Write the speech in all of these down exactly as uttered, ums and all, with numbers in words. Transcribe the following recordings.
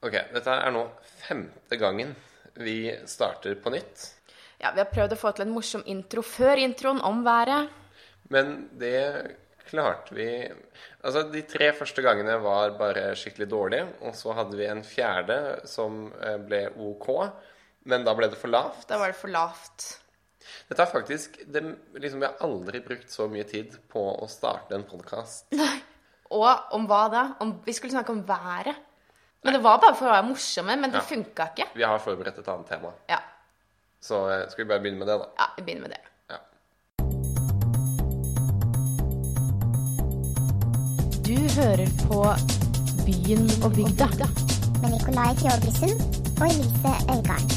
Ok, dette er nå femte gangen vi starter på nytt. Ja, vi har prøvd å få til en morsom intro før introen om været. Men det klarte vi... Altså, de tre første gangene var bare skikkelig dårlige, og så hadde vi en fjerde som ble ok, men da ble det for lavt. Da var det for lavt. Dette er faktisk... Det, liksom, vi har aldri brukt så mye tid på å starte en podcast. Nei. Og om hva da? Om, vi skulle snakke om været. Men det var bare for å være morsomme, men det ja. funket ikke. Vi har forberedt et annet tema. Ja. Så skal vi bare begynne med det da? Ja, vi begynner med det. Ja. Du hører på Byen og Bygda. Med Nikolai Fjordlysen og Elise Øygarden.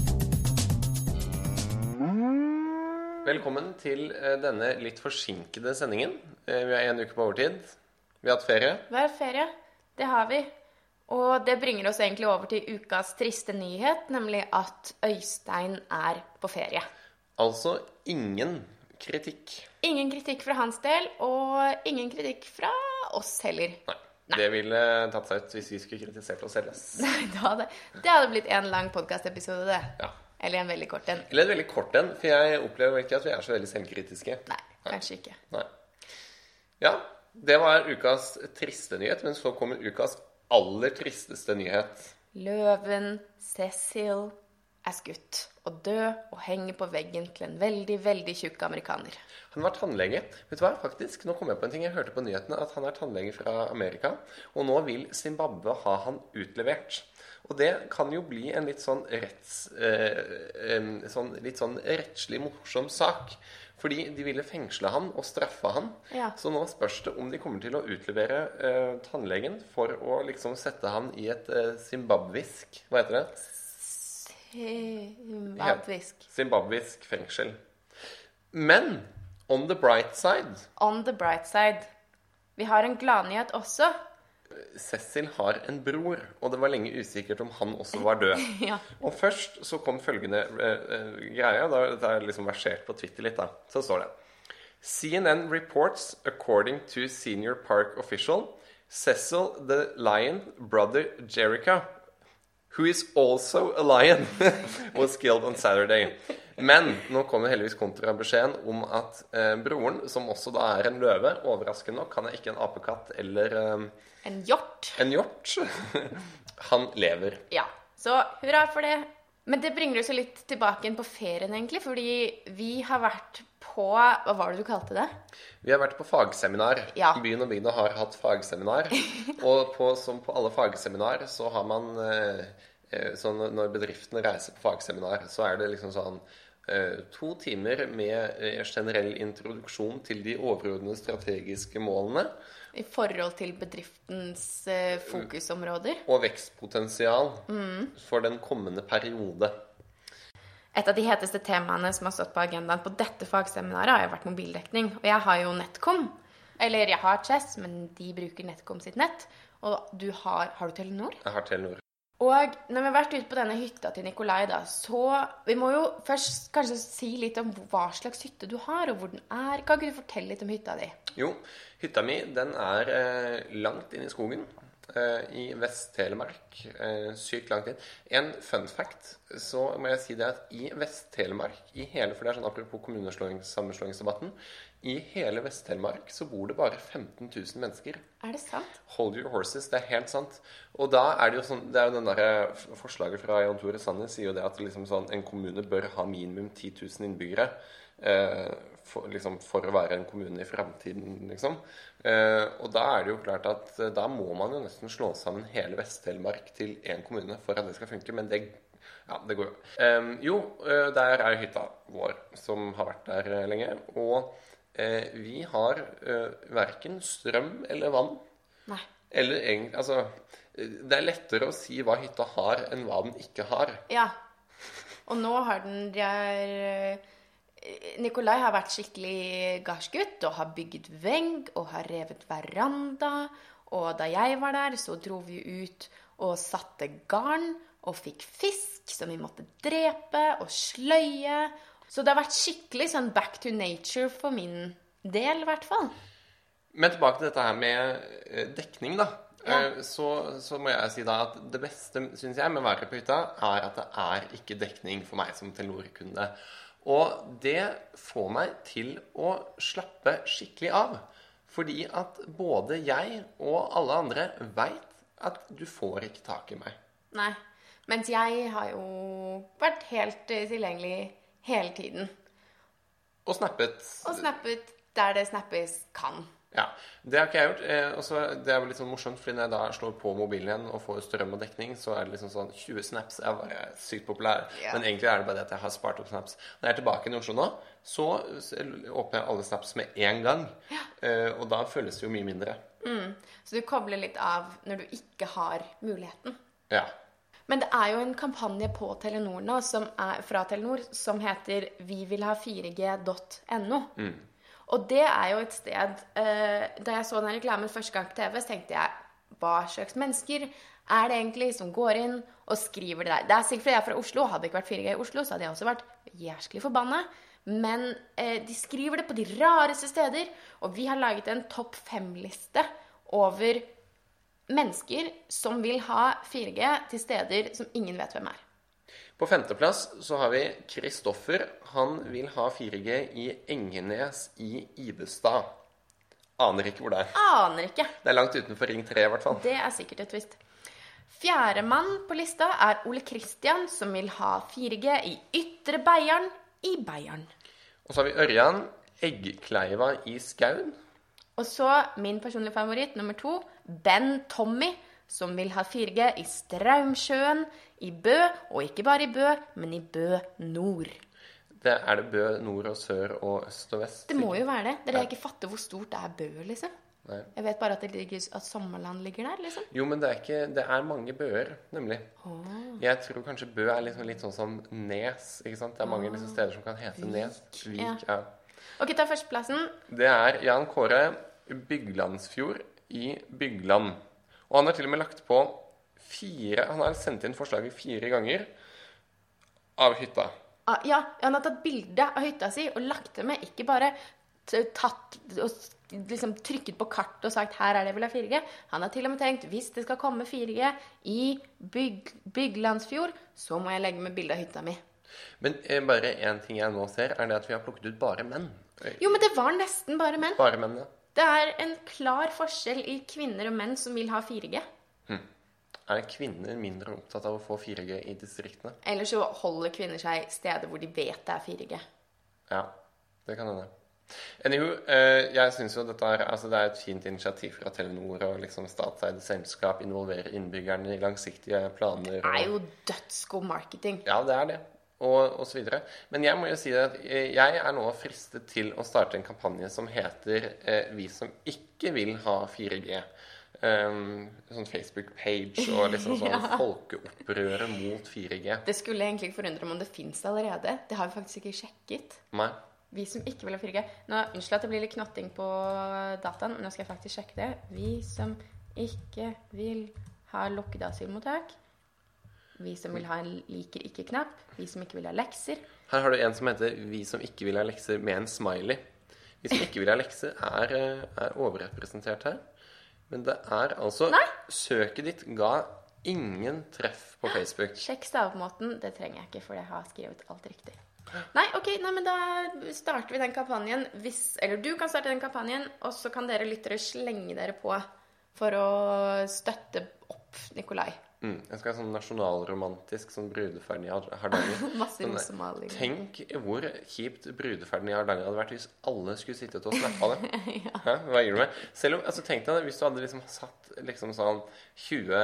Velkommen til denne litt forsinkede sendingen. Vi har en uke på overtid. Vi har hatt ferie. Vi har hatt ferie, det har vi. Og det bringer oss egentlig over til ukas triste nyhet, nemlig at Øystein er på ferie. Altså ingen kritikk. Ingen kritikk fra hans del, og ingen kritikk fra oss heller. Nei, Nei. Det ville tatt seg ut hvis vi skulle kritisert oss selv. Nei, det hadde, det hadde blitt en lang podcast-episode, det. Ja. Eller en veldig kort en. Eller en veldig kort en, for jeg opplever ikke at vi er så veldig selvkritiske. Nei, kanskje ikke. Nei. Ja, det var ukas triste nyhet, men så kommer ukas aller tristeste nyhet. Løven Cecil er skutt og død og henger på veggen til en veldig, veldig tjukk amerikaner. Han var tannlege. Vet du hva, faktisk, nå kom jeg på en ting. Jeg hørte på nyhetene at han er tannlege fra Amerika, og nå vil Zimbabwe ha han utlevert. Og det kan jo bli en litt sånn, retts, eh, sånn, litt sånn rettslig morsom sak. Fordi de ville fengsle han og straffe han. Ja. Så nå spørs det om de kommer til å utlevere eh, tannlegen for å liksom sette han i et eh, zimbabwisk, hva heter det? Zimbabwisk. Zimbabwisk fengsel. Men, on the bright side... On the bright side. Vi har en gladnyhet også. Cecil har en bror, og det var lenge usikkert om han også var død. Ja. Og først så kom følgende uh, uh, greie, da det er liksom versert på Twitter litt da. Så står det: C N N reports, according to senior park official, Cecil the lion brother Jerica, who is also a lion, was killed on Saturday. Men nå kommer heldigvis kontrabeskjeden om at uh, broren, som også da er en løve, overraskende nok, han er ikke en apekatt eller... Uh, En hjort. En hjort. Han lever. Ja, så hurra for det. Men det bringer oss litt tilbake inn på ferien egentlig, fordi vi har vært på, hva var det du kalte det? Vi har vært på fagseminar. Ja. Byen og Bygda har hatt fagseminar. Og på, som på alle fagseminar så har man, eh, så når bedriftene reiser på fagseminar, så er det liksom sånn eh, to timer med eh, generell introduksjon til de overordnede strategiske målene. I forhold til bedriftens eh, fokusområder. Og vekstpotensial mm. for den kommende periode. Et av de heteste temaene som har stått på agendaen på dette fagseminaret har jo vært mobildekning. Og jeg har jo Netcom. Eller jeg har Chess, men de bruker Netcom sitt nett. Og du har, har du Telenor? Jeg har Telenor. Og når vi har vært ute på denne hytta til Nikolai da, så vi må jo først kanskje si litt om hva slags hytte du har, og hvor den er. Kan ikke du fortelle litt om hytta di? Jo, hytta mi, den er eh, langt inn i skogen, eh, i Vest-Telemark, eh, sykt langt inn. En fun fact, så må jeg si det at i Vest-Telemark, i hele, for det er sånn apropos kommunesammenslåingsdebatten, i hele Vest-Telemark så bor det bare femten tusen mennesker. Er det sant? Hold your horses, det er helt sant. Og da er det jo sånn, det er jo den der forslaget fra Jan Tore Sanner sier jo det at liksom sånn, en kommune bør ha minimum ti tusen innbyggere eh, for, liksom, for å være en kommune i fremtiden, liksom. Eh, og da er det jo klart at eh, da må man jo nesten slå sammen hele Vest-Telemark til en kommune for at det skal funke, men det ja, det går jo. Um, jo, uh, der er hytta vår, som har vært der uh, lenge, og uh, vi har uh, hverken strøm eller vann. Nei. Eller egentlig, altså, det er lettere å si hva hytta har enn hva den ikke har. Ja, og nå har den, der, Nikolai har vært skikkelig gardsgutt, og har bygget vegg, og har revet veranda, og da jeg var der, så dro vi ut og satte garn, og fikk fisk som vi måtte drepe og sløye. Så det har vært skikkelig sånn back to nature for min del, i hvert fall. Men tilbake til dette her med dekning da. Ja. eh, så, så må jeg si da at det beste, synes jeg, med å være på hytta, er at det er ikke dekning for meg som Telenor-kunde. Og det får meg til å slappe skikkelig av. Fordi at både jeg og alle andre vet at du får ikke tak i meg. Nei, mens jeg har jo vært helt eh, tilgjengelig hele tiden. Og snappet. Og snappet der det snappes kan. Ja, det har ikke jeg gjort. Eh, også, det er jo litt sånn morsomt, fordi når jeg da slår på mobilen igjen og får strøm og dekning, så er det liksom sånn tjue snaps er bare sykt populær. Ja. Men egentlig er det bare det at jeg har spart opp snaps. Når jeg er tilbake i Oslo nå, så åpner jeg alle snaps med en gang. Ja. Eh, og da føles det jo mye mindre. Mm. Så du kobler litt av når du ikke har muligheten. Ja. Men det er jo en kampanje på Telenor nå, som er, fra Telenor, som heter vi vil ha fire G punktum no. Mm. Og det er jo et sted, eh, da jeg så den reklamen første gang på T V, så tenkte jeg, hva slags mennesker er det egentlig som går inn og skriver det der? Det er sikkert fordi jeg er fra Oslo, hadde det ikke vært fire G i Oslo, så hadde jeg også vært jæskelig forbannet. Men eh, de skriver det på de rareste steder, og vi har laget en topp fem-liste over mennesker som vil ha fire G til steder som ingen vet hvem er. På femteplass så har vi Kristoffer. Han vil ha fire G i Engenes i Ibestad. Aner ikke hvor det er. Aner ikke. Det er langt utenfor ring tre i hvert fall. Det er sikkert et visst. Fjerdemann på lista er Ole Kristian, som vil ha fire G i Ytre Beiarn i Beiarn. Og så har vi Ørjan Eggkleiva i Skaun. Og så min personlige favoritt, nummer to, Ben Tommy, som vil ha fire G i Straumsjøen, i Bø, og ikke bare i Bø, men i Bø Nord. Det er det Bø nord og sør og øst og vest? Det må jo være det. Det er det jeg ikke fatter hvor stort det er Bø, liksom. Nei. Jeg vet bare at, det ligger, at Sommerland ligger der, liksom. Jo, men det er, ikke, det er mange bøer, nemlig. Oh. Jeg tror kanskje Bø er liksom litt sånn som Nes, ikke sant? Det er mange liksom steder som kan hete Nes. Vik, ja. ja. Ok, ta førsteplassen. Det er Jan Kåre Byglandsfjord i Bygland. Og han har til og med lagt på fire, han har sendt inn forslaget fire ganger av hytta. Ah, ja, han har tatt bilde av hytta si og lagt det med, ikke bare tatt og liksom trykket på kart og sagt her er det vel av fire G. Han har til og med tenkt, hvis det skal komme fire G i Byg, Byglandsfjord, så må jeg legge med bilde av hytta mi. Men eh, bare en ting jeg nå ser, er det at vi har plukket ut bare menn. Jo, men det var nesten bare menn. Bare menn, ja. Det er en klar forskjell i kvinner og menn som vil ha fire G. Hm. Er kvinner mindre opptatt av å få fire G i distriktene? Eller så holder kvinner seg steder hvor de vet det er fire G. Ja, det kan hende. Anywho, eh, jeg synes jo dette er, altså det er et fint initiativ fra Telenor og liksom statseide selskap involverer innbyggerne i langsiktige planer. Og... Det er jo dødsgod marketing. Ja, det er det. Og, og så videre. Men jeg må jo si at jeg er nå fristet til å starte en kampanje som heter eh, Vi som ikke vil ha fire G. Um, sånn Facebook-page og liksom sånn ja. Folkeopprøret mot fire G. Det skulle egentlig ikke forundre meg om det finnes allerede. Det har vi faktisk ikke sjekket. Nei. Vi som ikke vil ha fire G. Nå, unnskyld at det blir litt knotting på dataen, men nå skal jeg faktisk sjekke det. Vi som ikke vil ha lukkede asylmottak. Vi som vil ha en liker ikke-knapp. Vi som ikke vil ha lekser. Her har du en som heter Vi som ikke vil ha lekser med en smiley. Vi som ikke vil ha lekser er, er overrepresentert her. Men det er altså Nei. Søket ditt ga ingen treff på Facebook. Sjekk stavemåten. Det trenger jeg ikke, for jeg har skrevet alt riktig. Nei, ok, nei, men da starter vi den kampanjen. Hvis, eller du kan starte den kampanjen, og så kan dere lyttere slenge dere på for å støtte opp Nikolai. Mm, jeg skal ha sånn nasjonalromantisk sånn brudeferden i Hardanger. Masse sånn, rosomaling. Tenk hvor kjipt brudeferden i Hardanger hadde vært hvis alle skulle sittet og snappa det. ja. Hæ? Hva gir du med? Selv om, altså tenk deg hvis du hadde liksom satt liksom sånn tjue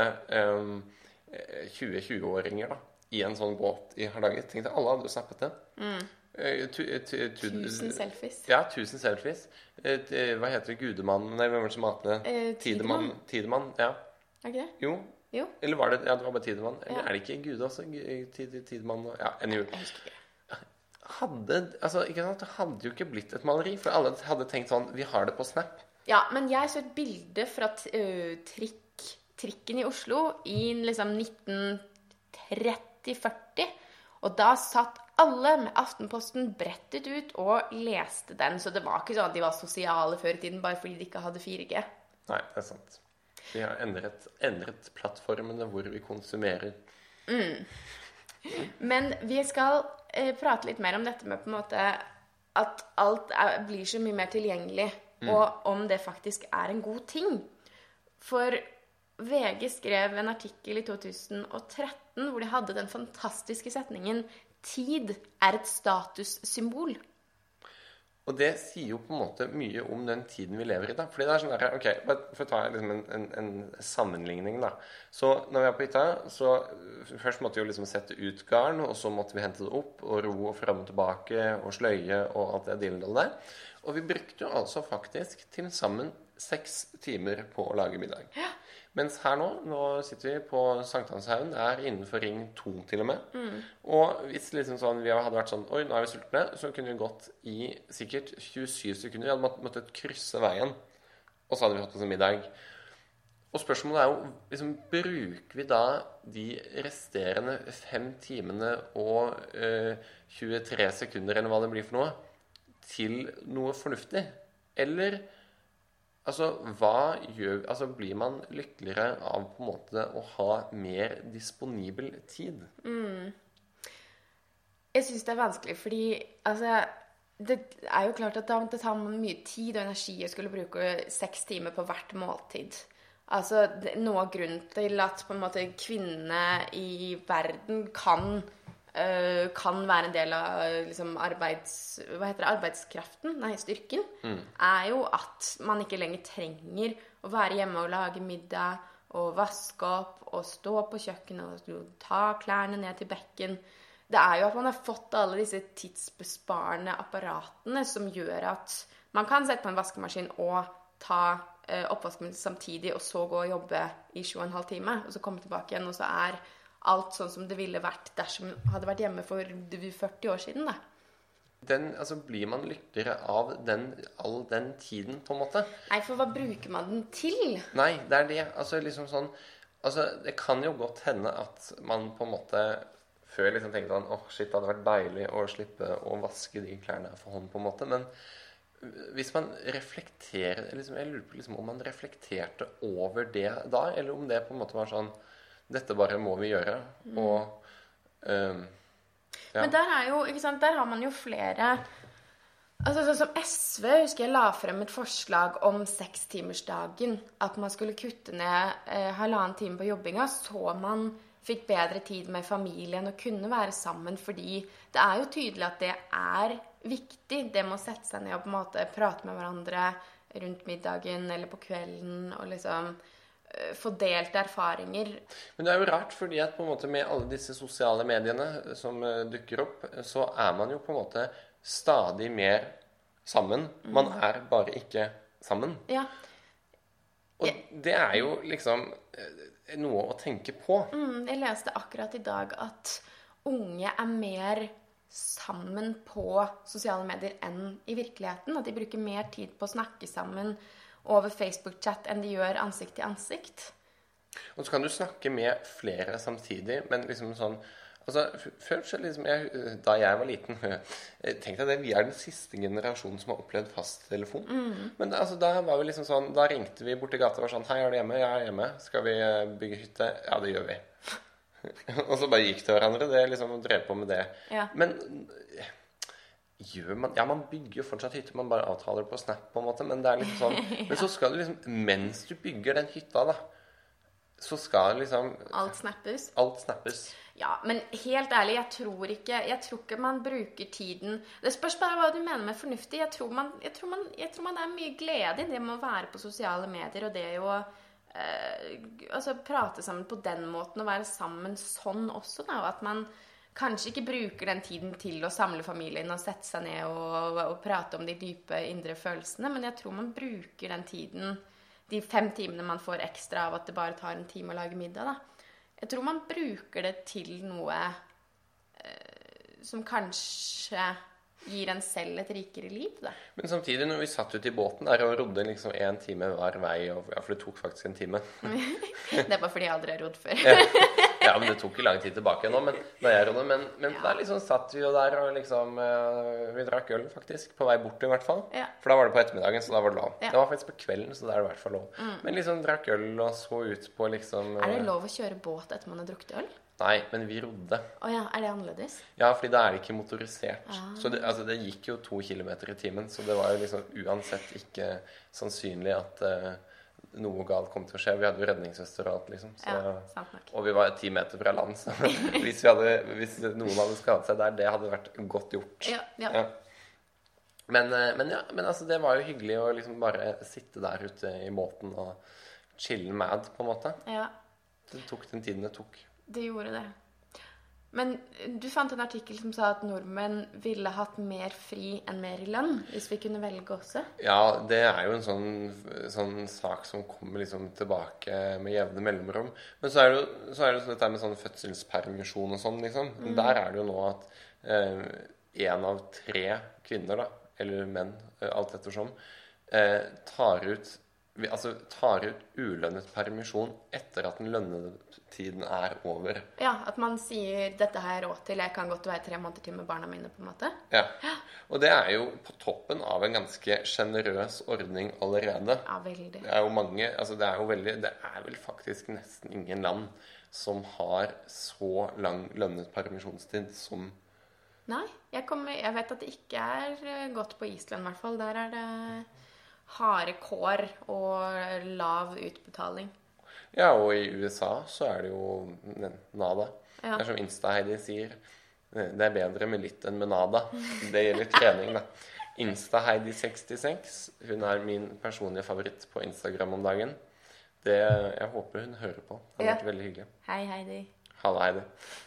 tjue-tjue-åringer da, i en sånn båt i Hardanger. Tenk deg, alle hadde jo snappet det. Mm. Uh, tu, tu, tu, tusen selfies. Ja, tusen selfies. Uh, hva heter det? Gudemann? Nei, hvem var det som matene? Uh, Tidemann. Tidemann, ja. Er ikke det? Jo. Jo. Eller var det, ja, det var bare Tidemann. Eller ja. er det ikke Gude også? Tid, tidemann og, ja, en jul. Jeg husker ikke. Hadde, altså, ikke sant? Det hadde jo ikke blitt et maleri, for alle hadde tenkt sånn, vi har det på Snap. Ja, men jeg så et bilde fra uh, trikk, trikken i Oslo i liksom nitten tretti førti, og da satt alle med Aftenposten brettet ut og leste den, så det var ikke sånn at de var sosiale før i tiden, bare fordi de ikke hadde fire G. Nei, det er sant. Vi har endret, endret plattformene hvor vi konsumerer. Mm. Men vi skal eh, prate litt mer om dette med på en måte at alt er, blir så mye mer tilgjengelig, mm. og om det faktisk er en god ting. For V G skrev en artikkel i to tusen og tretten hvor de hadde den fantastiske setningen «Tid er et statussymbol». Og det sier jo på en måte mye om den tiden vi lever i da. Fordi det er sånn der, ok, for å ta liksom en, en, en sammenligning da. Så når vi er på hytta, så først måtte vi jo liksom sette ut garn, og så måtte vi hente det opp, og ro og frem og tilbake, og sløye, og alt det dillendall der. Og vi brukte jo altså faktisk til sammen seks timer på å lage middag. Ja. Mens her nå, nå sitter vi på Sankthanshaugen, det er innenfor ring to til og med. Mm. Og hvis liksom sånn, vi hadde vært sånn, oi, nå er vi sultne, så kunne vi gått i sikkert tjuesyv sekunder. Vi hadde måttet, måttet krysse veien, og så hadde vi fått oss en middag. Og spørsmålet er jo, liksom, bruker vi da de resterende fem timene og øh, tjuetre sekunder, eller hva det blir for noe, til noe fornuftig? Eller... Altså, hva gjør, altså, blir man lykkeligere av på en måte å ha mer disponibel tid? Mm. Jeg synes det er vanskelig, fordi altså, det er jo klart at det tar mye tid og energi å skulle bruke seks timer på hvert måltid. Altså, det er noe av grunnen til at på en måte kvinnene i verden kan... Uh, kan være en del av liksom, arbeids, hva heter det, arbeidskraften, nei, styrken, mm. er jo at man ikke lenger trenger å være hjemme og lage middag, og vaske opp, og stå på kjøkkenet, og ta klærne ned til bekken. Det er jo at man har fått alle disse tidsbesparende apparatene som gjør at man kan sette på en vaskemaskin og ta uh, oppvasken samtidig, og så gå og jobbe i sju og en halv time, og så komme tilbake igjen, og så er alt sånn som det ville vært dersom hadde vært hjemme for førti år siden, da. Den, altså, blir man lykkeligere av den, all den tiden, på en måte? Nei, for hva bruker man den til? Nei, det er det. Altså, liksom sånn... Altså, det kan jo godt hende at man på en måte... Før liksom tenkte sånn, åh, oh, shit, det hadde vært deilig å slippe å vaske de klærne for hånd, på en måte. Men hvis man reflekterer... Liksom, jeg lurer på liksom, om man reflekterte over det da, eller om det på en måte var sånn... Dette bare må vi gjøre, og um, ja. Men der er jo, ikke sant, der har man jo flere, altså sånn som S V, husker jeg la frem et forslag om sekstimersdagen, at man skulle kutte ned eh, halvannen time på jobbinga, så man fikk bedre tid med familien og kunne være sammen, fordi det er jo tydelig at det er viktig, det med å sette seg ned og på en måte prate med hverandre rundt middagen eller på kvelden, og liksom... få delt erfaringer. Men det er jo rart, fordi at på en måte med alle disse sosiale mediene som uh, dukker opp, så er man jo på en måte stadig mer sammen. Mm. Man er bare ikke sammen. Ja. Og jeg... det er jo liksom uh, noe å tenke på. Mm, jeg leste akkurat i dag at unge er mer sammen på sosiale medier enn i virkeligheten. At de bruker mer tid på å snakke sammen over Facebook-chat enn de gjør ansikt til ansikt. Og så kan du snakke med flere samtidig, men liksom sånn... Altså, før så liksom, jeg, da jeg var liten, jeg tenkte jeg det, vi er den siste generasjonen som har opplevd fasttelefon. Mm. Men altså, da var vi liksom sånn, da ringte vi bort til gata og var sånn, hei, er du hjemme? Ja, jeg er hjemme. Skal vi bygge hytte? Ja, det gjør vi. Og så bare gikk til hverandre, det liksom, drev på med det. Ja. Men... Gjør man, ja, man bygger jo fortsatt hytte, man bare avtaler på Snap på en måte, men det er liksom sånn, ja. Men så skal du liksom, mens du bygger den hytta da, så skal liksom... Alt snappes. Alt snappes. Ja, men helt ærlig, jeg tror ikke, jeg tror ikke man bruker tiden, det spørs bare hva du mener med fornuftig, jeg tror man, jeg tror man, jeg tror man er mye glede i det med å være på sosiale medier, og det er jo, eh, altså prate sammen på den måten, og være sammen sånn også da, og at man kanskje ikke bruker den tiden til å samle familien og sette seg ned og, og prate om de dype indre følelsene, men jeg tror man bruker den tiden, de fem timene man får ekstra av at det bare tar en time å lage middag da. Jeg tror man bruker det til noe eh, som kanskje gir en selv et rikere liv da. Men samtidig når vi satt ut i båten der og rodde liksom en time hver vei, og, ja, for det tok faktisk en time. Det er bare fordi jeg aldri har rodd før. Ja. Ja, men det tok ikke lang tid tilbake nå, men, da jeg rådde, men, men Ja. der liksom satt vi jo der og liksom eh, vi drakk øl faktisk, på vei bort i hvert fall. Ja. For da var det på ettermiddagen, så da var det lov. Ja. Det var faktisk på kvelden, så da er det i hvert fall lov. Men liksom drakk øl og så ut på liksom Er det eh, lov å kjøre båt etter man har drukket øl? Nei, men vi rodde. Å ja, er det annerledes? Ja, fordi da er det ikke motorisert. Ah. Så det, altså, det gikk jo to kilometer i timen, så det var jo liksom uansett ikke sannsynlig at eh, noe galt kom til å skje. Vi hadde jo redningsvester og alt, liksom. Så, Ja, sant nok. og vi var ti meter fra land, så hvis, vi hadde, hvis noen hadde skadet seg der, det hadde vært godt gjort. Ja, ja. Ja. Men, eh, men ja, men altså, det var jo hyggelig å liksom bare sitte der ute i båten og chille mad, på en måte. Ja, Det tok den tiden det tok. det gjorde det. Men du fant en artikkel som sa at nordmenn ville hatt mer fri enn mer i lønn, hvis vi kunne velge også. Ja, det er jo en sånn, sånn sak som kommer liksom tilbake med jevne mellomrom. Men så er det jo så er det jo dette med sånn fødselspermisjon og sånn, liksom. Men der er det jo nå at én av tre kvinner, da, eller menn, eh, alt ettersom, eh, tar ut vi- altså tar ut ulønnet permisjon etter at den lønnede tiden er over. Ja, at man sier 'dette har jeg råd til, jeg kan godt være tre måneder til med barna mine', på en måte. Ja. Og det er jo på toppen av en ganske generøs ordning allerede. Ja, veldig. Det er jo mange, altså det er jo veldig, det er vel faktisk nesten ingen land som har så lang lønnet permisjonstid som Nei, jeg, kommer, jeg vet at det ikke er eh, godt på Island i hvert fall. Der er det harde kår og lav utbetaling. Ja, og i U S A så er det jo nada. Ja. Det er som Insta-Heidi sier, det er bedre med litt enn med nada. Det gjelder trening, da. Insta-Heidi sekstiseks, hun er min personlige favoritt på Instagram om dagen. Det, jeg håper hun hører på. Det har Ja. vært veldig hyggelig. Hei, Heidi. Halla, Heidi.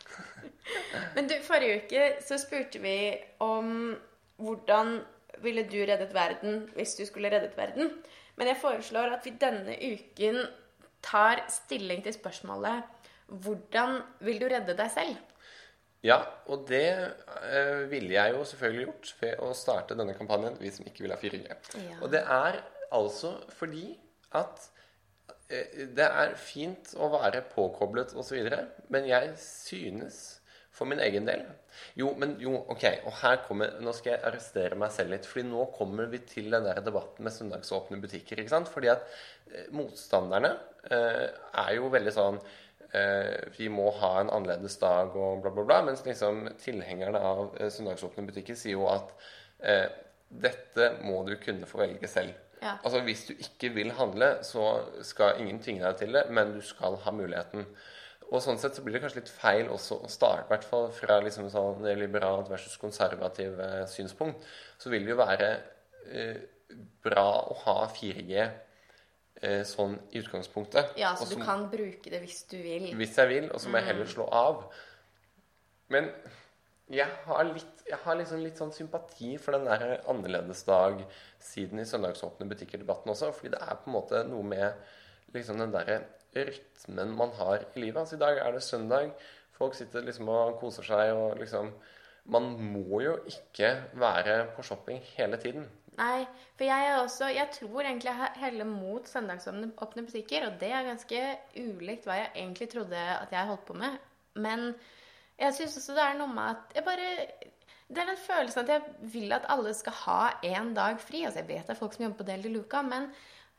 Men du, forrige uke så spurte vi om hvordan ville du reddet verden hvis du skulle reddet verden. Men jeg foreslår at vi denne uken tar stilling til spørsmålet hvordan vil du redde deg selv? Ja, og det eh, ville jeg jo selvfølgelig gjort ved å starte denne kampanjen, vi som ikke vil ha fire G. Ja. Og det er altså fordi at eh, det er fint å være påkoblet og så videre, men jeg synes for min egen del Jo, men jo, ok, og her kommer Nå skal jeg arrestere meg selv litt, fordi nå kommer vi til den der debatten med søndagsåpne butikker, ikke sant? Fordi at eh, motstanderne eh, er jo veldig sånn eh, vi må ha en annerledes dag og bla bla bla, mens liksom tilhengerne av eh, søndagsåpne butikker sier jo at eh, dette må du kunne få velge selv. Ja. Altså hvis du ikke vil handle, så skal ingen tvinge deg til det, men du skal ha muligheten. Og sånn sett så blir det kanskje litt feil også å starte, i hvert fall fra liksom sånn liberalt versus konservativ eh, synspunkt, så vil det jo være eh, bra å ha fire G eh, sånn i utgangspunktet. Ja, så Og du så- kan bruke det hvis du vil. Hvis jeg vil, og så må jeg heller slå av. Men jeg har, litt, jeg har liksom litt sånn sympati for den der annerledesdag-siden i søndagsåpne butikker-debatten også, fordi det er på en måte noe med liksom den der rytmen man har i livet. Altså i dag er det søndag, folk sitter liksom og koser seg, og liksom man må jo ikke være på shopping hele tiden. Nei, for jeg er også, jeg tror egentlig jeg heller mot søndagsåpne åpne butikker, og det er ganske ulikt hva jeg egentlig trodde at jeg holdt på med. Men jeg synes også det er noe med at jeg bare, det er den følelsen at jeg vil at alle skal ha en dag fri. Altså jeg vet det er folk som jobber på del i luka, men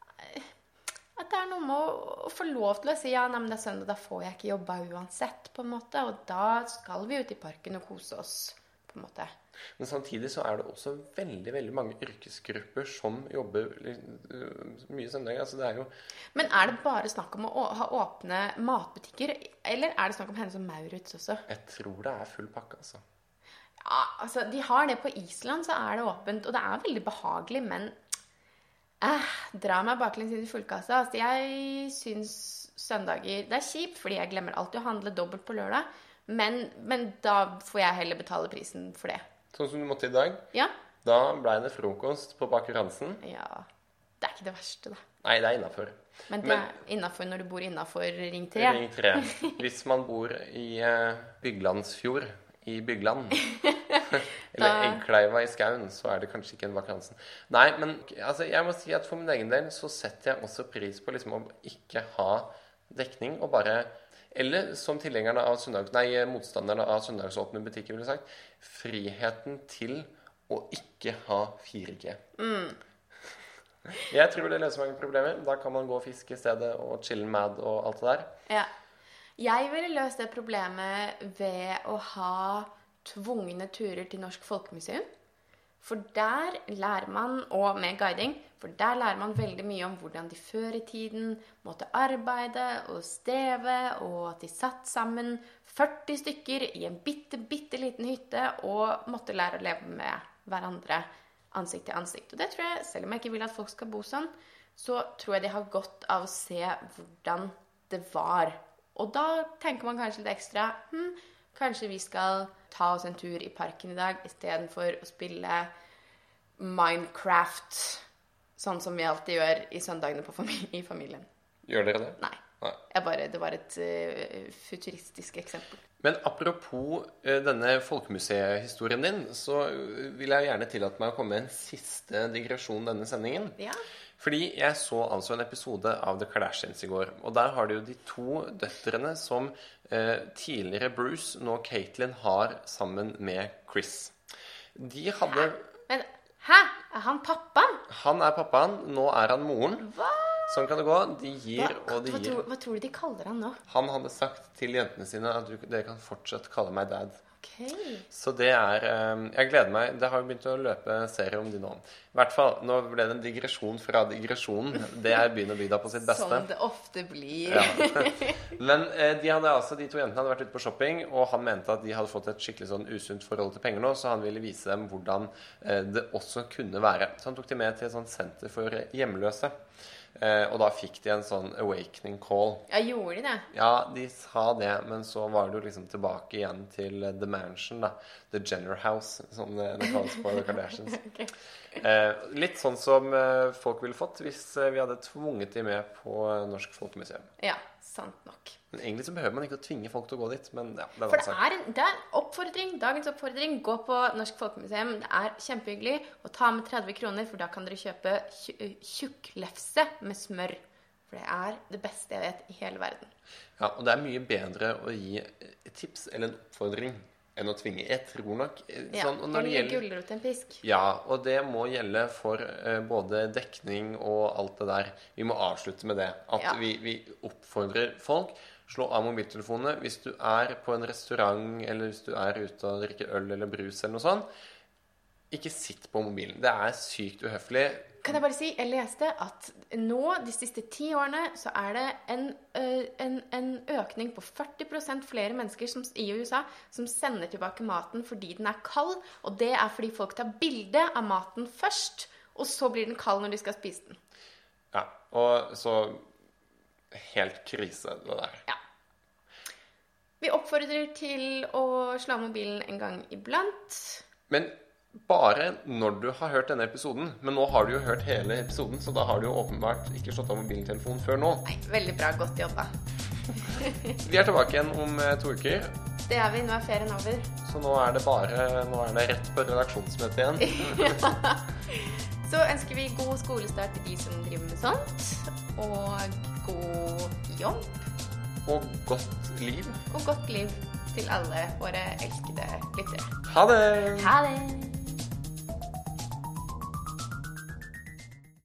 at det er noe med å, å få lov til å si ja, nei, men det er søndag, da får jeg ikke jobba uansett, på en måte. Og da skal vi ut i parken og kose oss, på en måte. Men samtidig så er det også veldig, veldig mange yrkesgrupper som jobber litt, mye søndag. Altså det er jo... Men er det bare snakk om å å ha åpne matbutikker, eller er det snakk om Hennes og Maurits også? Jeg tror det er full pakke, altså. Ja, altså, de har det på Island, så er det åpent, og det er veldig behagelig, men eh, dra meg baklengs inn i fullkassa. Altså, jeg synes søndager, det er kjipt, fordi jeg glemmer alltid å handle dobbelt på lørdag, men, men da får jeg heller betale prisen for det. Sånn som du måtte i dag. Ja? Da ble det frokost på Baker Hansen. Ja, det er ikke det verste, da. Nei, det er innenfor. Men det Men- er innenfor når du bor innenfor Ring tre. Ring tre. Hvis man bor i eh, Byglandsfjord, i Bygland, eller Da- Eggkleiva i Skaun, så er det kanskje ikke en Baker Hansen. Nei, men altså, jeg må si at for min egen del så setter jeg også pris på liksom å ikke ha dekning, og bare... Eller som tilhengerne av søndag, nei, motstanderne av søndagsåpne butikker ville sagt, friheten til å ikke ha fire G. Mm. Jeg tror det løser mange problemer. Da kan man gå og fiske i stedet og chille mad og alt det der. Ja. Jeg ville løst det problemet ved å ha tvungne turer til Norsk Folkemuseum. For der lærer man, og med guiding, for der lærer man veldig mye om hvordan de før i tiden måtte arbeide og streve, og at de satt sammen førti stykker i en bitte, bitte liten hytte og måtte lære å leve med hverandre ansikt til ansikt. Og det tror jeg, selv om jeg ikke vil at folk skal bo sånn, så tror jeg de har godt av å se hvordan det var. Og da tenker man kanskje litt ekstra, hm, kanskje vi skal ta oss en tur i parken i dag, i stedet for å spille Minecraft, sånn som vi alltid gjør i søndagene på famili- i familien. Gjør dere det? Nei. Nei. Jeg bare, det var et uh, futuristisk eksempel. Men apropos uh, denne folkemuseehistorien din, så vil jeg gjerne tillate meg å komme med en siste digresjon denne sendingen. Ja. Fordi jeg så altså en episode av The Kardashians i går, og der har du jo de to døtrene som eh, tidligere Bruce, nå Caitlyn, har sammen med Chris. De hadde... Men, hæ? Er han pappaen? Han er pappaen, nå er han moren. Hva? Sånn kan det gå. De gir Hva, og de hva, gir. tror, hva tror du de kaller han nå? Han hadde sagt til jentene sine at du, dere kan fortsatt kalle meg dad. Ok. Så det er eh, Jeg gleder meg. Det har jo begynt å løpe serie om de nå. I hvert fall, nå ble det en digresjon fra digresjonen. Det er byen og bygda på sitt beste. Sånn det ofte blir. Ja. Men eh, de, hadde altså, de to jentene hadde vært ute på shopping, og han mente at de hadde fått et skikkelig sånn usunt forhold til penger nå, så han ville vise dem hvordan eh, det også kunne være. Så han tok de med til et sånt senter for hjemløse. Eh, og da fikk de en sånn awakening call. Ja, gjorde de det? Ja, de sa det, men så var det jo liksom tilbake igjen til The Mansion, da. The Jenner House, som det, det kalles på The Kardashians. Okay. eh, litt sånn som eh, folk ville fått hvis eh, vi hadde tvunget de med på eh, Norsk Folkemuseum. Ja, sant nok. Men egentlig så behøver man ikke å tvinge folk til å gå dit, men ja, det er For en det sak. er, en, det er en oppfordring, dagens oppfordring, gå på Norsk Folkemuseum. Det er kjempehyggelig å ta med tretti kroner, for da kan dere kjøpe tjukklefse med smør. For det er det beste jeg vet i hele verden. Ja, og det er mye bedre å gi et tips eller en oppfordring enn å tvinge. Jeg tror nok eh, Ja, sånn, og når det en gjelder... gulrot en pisk. Ja, og det må gjelde for eh, både dekning og alt det der. Vi må avslutte med det. At Ja. vi, vi oppfordrer folk. Slå av mobiltelefonene. Hvis du er på en restaurant, eller hvis du er ute og drikker øl eller brus eller noe sånt, ikke sitt på mobilen. Det er sykt uhøflig. Kan jeg bare si, jeg leste at nå, de siste ti årene, så er det en, ø, en, en økning på førti prosent flere mennesker som, i U S A som sender tilbake maten fordi den er kald, og det er fordi folk tar bilde av maten først, og så blir den kald når de skal spise den. Ja, og så helt krise det der. Ja. Vi oppfordrer til å slå av mobilen en gang iblant. Men bare når du har hørt denne episoden. Men nå har du jo hørt hele episoden, så da har du jo åpenbart ikke slått av mobiltelefonen før nå. Nei, veldig bra, godt jobba. Vi er tilbake igjen om eh, to uker. Det er vi, nå er ferien over. Så nå er det bare Nå er det rett på redaksjonsmøte igjen. Så ønsker vi god skolestart til de som driver med sånt, og god jobb. Og godt liv. Og godt liv til alle våre elskede lyttere. Ha det! Ha det!